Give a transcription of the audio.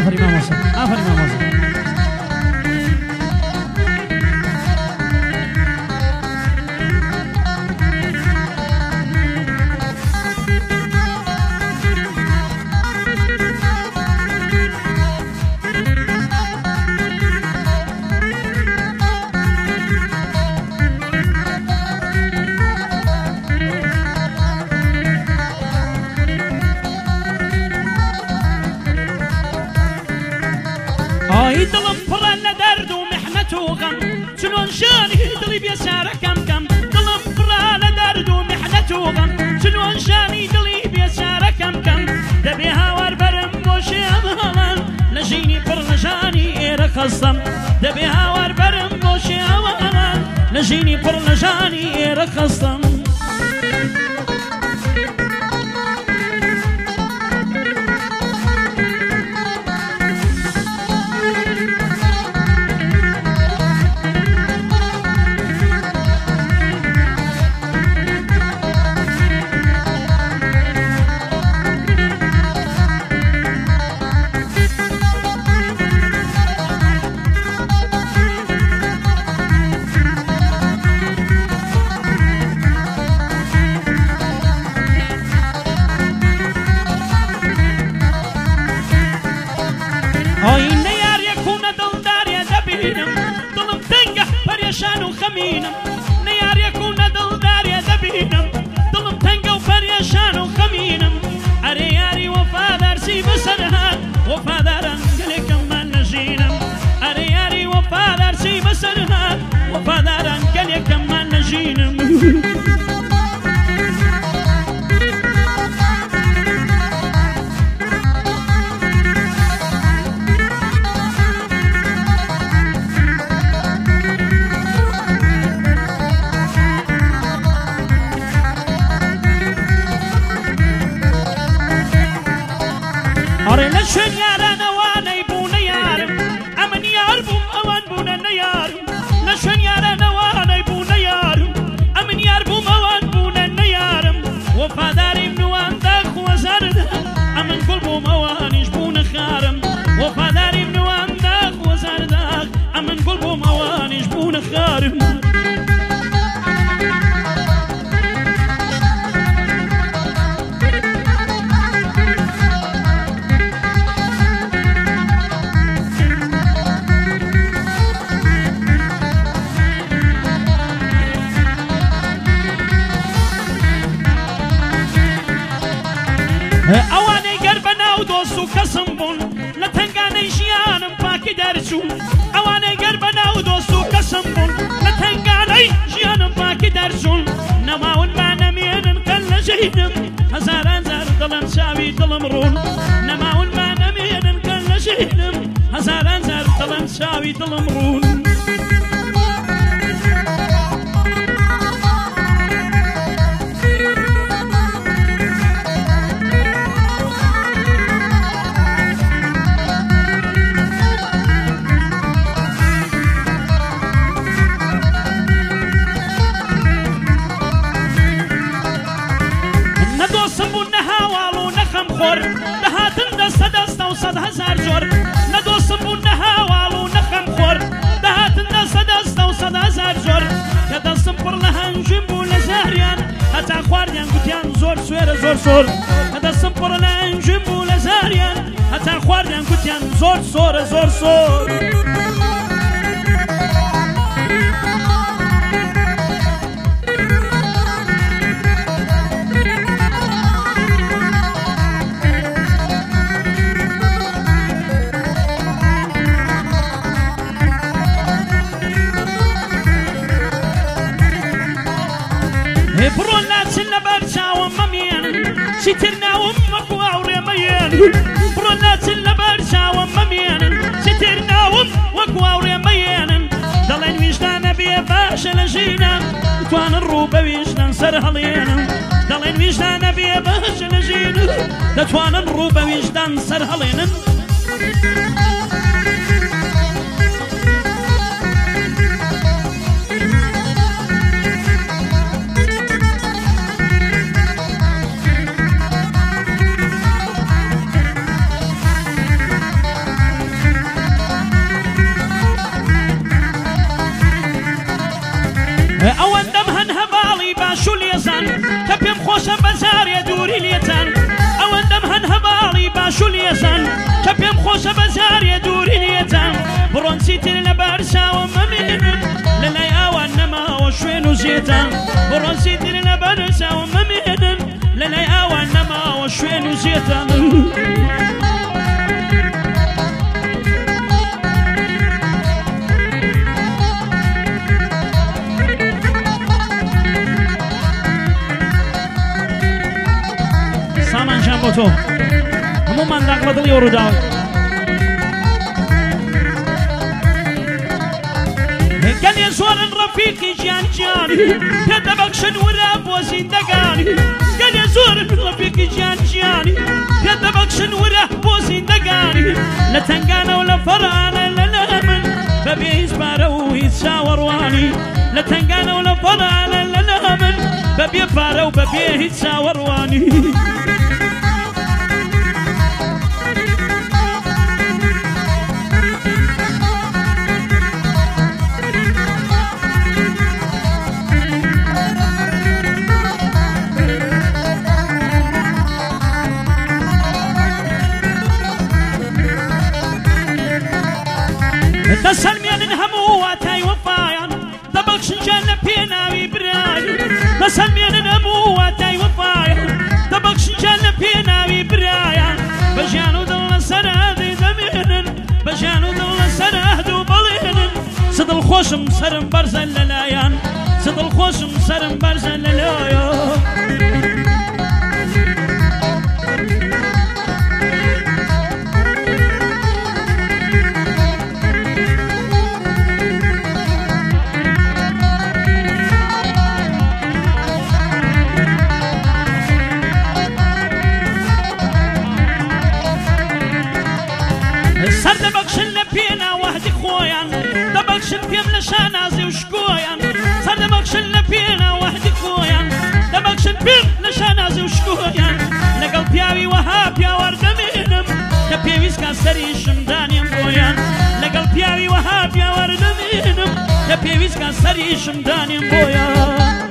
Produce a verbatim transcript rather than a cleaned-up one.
آفرین مامۆستا ئافرین مامۆستا دڵم پڕە لە دەرد و میحنەت و غەم چنۆن شانی دڵی بێچارە کەم کەم دڵم پڕە لە دەرد و میحنەت و غەم چنۆن شانی دڵی بێچارە کەم کەم دەبێ هاوار بەرم بۆ شێم هەڵان لە ژینی پڕ لە ژانی ئێرە خەستەم دەبێ هاوار بەرم بۆ شێم هەڵان لە ژینی پڕ لە ژانی ئێرە خەستەم پەریشان و خەمینم نەیارێک و نەدڵدارێ دەبینم دڵم تەنگە و پەریشان و خەمینم ئەرێ یاری وەفادارچی بەسەر هات وەفاداران گەلێکەممان نەژینم ئەرێ یاری وەفادارچی بەسەر هات وەفاداران گەلێکەممان نەژینم ئەڕێ لە شوێن یارانەوانەی بوونە یارم ئەمن یار بووم ئەوان بوونە نەیارم لە شوێن یارانەوانەی بوونە یارم ئەمن یار بووم ئەوان بوونە نەیارم وەفاداریم نواندە خوەزاردا ئەمن گوڵ بووم ئەوانیش بوونە خارم وەفاداریم نواندە خوەزاردا ئەمن گوڵ بووم ئەوانیش بوونە خارم ئەوانەی گەر بەناو دۆست و کەسم بوون لە تەنگانەی ژیانم پاکی دەرچوون ئەوانەی گەر بەناو دۆست و کەسم بوون لە تەنگانەی ژیانم پاکی دەرچوون نەماونمان نەمێنن کەن لە ژەیدم هەزاران جار دڵم چاوی دڵم ڕوون نەماونمان نەمێنن کەن لە ژەیدم هەزاران جار دڵم چاوی دڵم ڕوون دەهاتن دەستە دەستە و سەد هەزار جۆر نەدۆستم بوون نەهاواڵ و نەخەم خۆر دەهاتن دەستە دەستە و سەد هەزار جۆر کە دەستم پڕ لە هەنجم بوو لە زاریان هەتا خواردیان گوتیان زۆر سوێرە زۆر سۆر کە دەستم پڕ لە هەنجم بوو لە زاریان هەتا خواردیان گوتیان زۆر سۆرە زۆر سۆر بڕۆن ناچن لەبەر چاوم مەمێنن چیتر ناوم وەکو ئاوڕێمەیێن بڕۆن ناچن لەبەر چاوم مەمێنن چیتر ناوم وەکو ئاوڕێمەیێنن دەڵێن ویژدانە بێ باشە لە ژینم دەتوانن ڕوو بە ویژدان سەر هەڵێنن دەڵێن ویژدانە بێ باشە لە ژینم دەتوانن ڕوو بە ویژدان سەر هەڵێنن دووري لێتان ئەوەندەم هەن هەباڵی باش و لێزان کە پێم خۆشە بەزارێ دووری لێتان بڕۆن چیتر لە بەرچاوم مەمێنن لەلای ئاوان نەماوە شوێن و زێتان بڕۆن چیتر لە بەرچاوم مەمێنن لەلای ئاوان نەماوە شوێن و زێتان سامانجان بۆ تۆ هەموومان داک بە دڵی ڕووداوە گەلێ زۆرن ڕەفیقی گیان گیانی پێدەبەخشن ورە بۆ زیندەگانی گەلێ زۆرن ڕەفیقی گیان گیانی پێدەبەخشن ورە بۆ زیندەگانی لە تەنگانە و لە فەرانە لەلای من بەبێ هیچ پارە و هیچ چاوەڕوانی لە تەنگانە و لە فەرانە لەلای من بەبێ پارە و بەبێ هیچ چاوەڕوانی دەسەلمێنن هەموو واتای وەفایان دەبەخشنجان لە پێناوی برایان دەسەلمێنن هەموو واتای وەفایان دەبەخشنجان لە پێناوی برایان بە ژیان و دڵ لەسەر ئادەی دەمێنن بە ژیان و دڵ لەسەر ئەهد و بەڵێنن س دڵخۆشم سەرم بەرزە لەلایەن س دڵخۆشم سەرم بەرزە لەلایەن سەر دەبەخشن لە پێنا وەحدی خۆیان دەبەخشن پێم لە شانازی و شکۆیان سەر دەبەخشن لە پێنا وەحدی خۆیان دەبەخشن پێم لە شانازی و شکۆیان لەگەڵ پیاوی وەها پیاوەڕ دەمێنم کە پێویستکە سەریشم دانیم بۆیان لەگەڵ پیاوی وەها پیاوەڕ دەمێنم کە پێویستکە سەریشم دانیم بۆیان